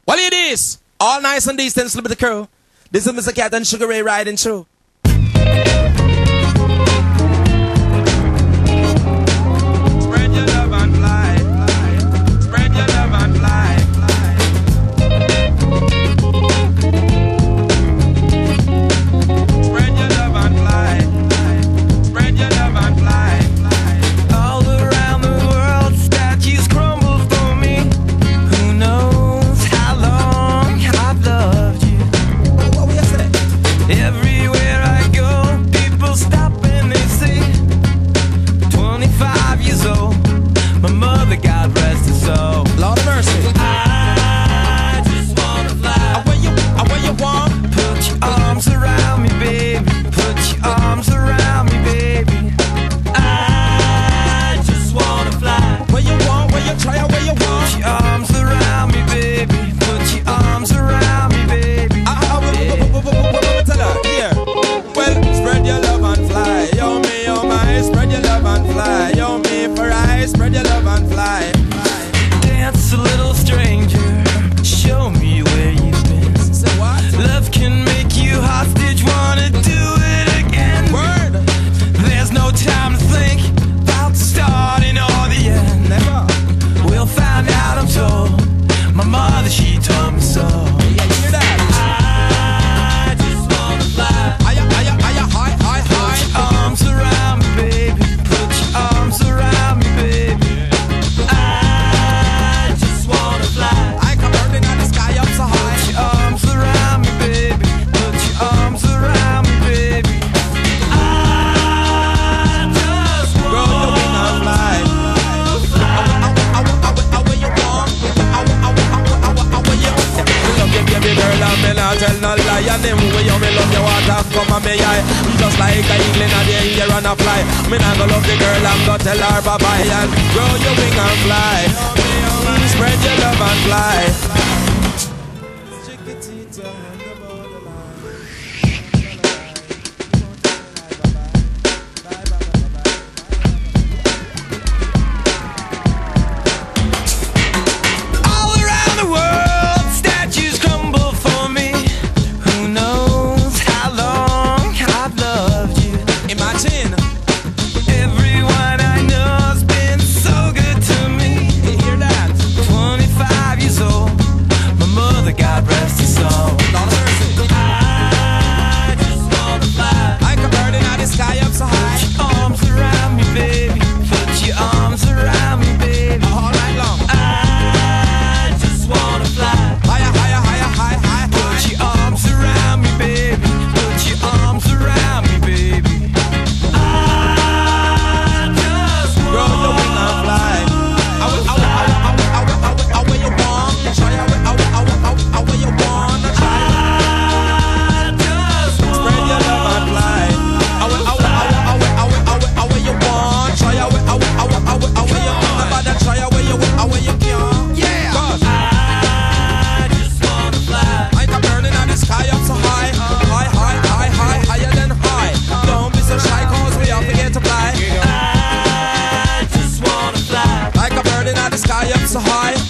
Well, it is all nice and decent, slip the crew. This is Mr. Cat and Sugar Ray riding through. Spread your love and fly, fly. Spread your love and fly, fly. Spread your love and fly, fly. Spread your love and fly, fly. All around the world, statues crumble for me. Who knows how long I've loved you? What will you say? Everywhere I go, people stop and they say, 25 years old, my mother, God rest her soul. Lord of mercy. I just wanna fly. Where you want? Put your arms around me, baby. Put your arms around me, baby. I just wanna fly. Where you want? Where you try? Where you Put want? your arms around me, baby. Put your arms around me, baby. Tell her, here. Well, spread your love and fly. Yo, me, oh my. Spread your love and fly. Yo, me, for I. Spread your love and fly. Dance a little stranger. Show me where you've been. Say what? Love can make you hostage. Wanna do it again? Word. There's no time to think about the starting or the end. Never. We'll find out, I'm told. My mother, she told me so. Yeah, you hear that? I just wanna fly. Higher, high, high, Put high. your arms around me, baby. Put your arms around me, baby. I just wanna fly. I come burning on the sky up so Put high. your arms around me, baby. Put your arms around me, baby. I just Grow your wing and fly. Where you want? Where you want? Me love you, baby girl, and me not tell no lie. And them way you me love you, water come on me eye. Just like a eagle in the air and a fly. Me not go love the girl, I'm go tell her bye bye. And grow your wing and fly. Spread your love and fly. all around the world, statues crumble for me. Who knows how long I've loved you? Imagine. Everyone I know's been so good to me. You hear that? 25 years old, my mother, God rest her soul. Lord of mercy. I just wanna fly. I come burning on the sky up so high. Put your arms around me, baby. Put your arms around me, baby. All night long. I just wanna fly. Higher, higher, higher, high, high, Put high. your arms around me, baby. Put your arms around me, baby. I just Grow your wing and fly. Where you want? Try where you want. Try. I just Spread your love and fly. Where you want? Try where you want. Nobody try where you can. Yeah. Cause I just wanna fly. I come burning on the sky up so high. High, high, high, high, higher than high. Don't be so shy cause we all forget to fly. I just wanna fly. Like a bird in the sky up so high.